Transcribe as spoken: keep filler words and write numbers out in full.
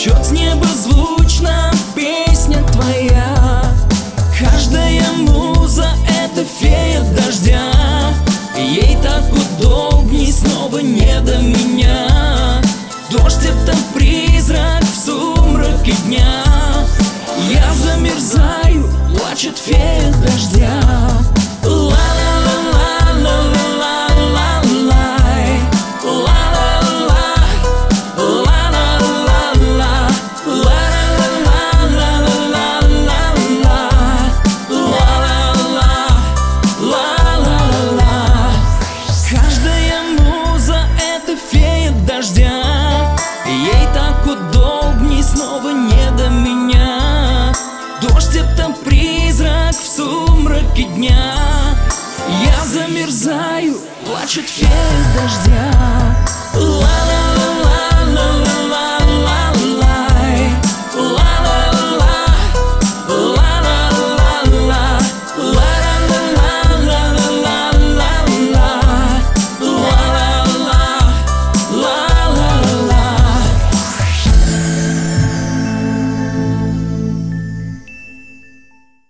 Течет с неба звучно песня твоя. Каждая муза — это фея дождя. Ей так удобней, снова не до меня. Дождь — это призрак в сумраке дня. Я замерзаю, плачет фея дождя. Ей так удобней, снова не до меня. Дождь — это призрак в сумраке дня. Я замерзаю, плачет фея дождя. Ла-ла.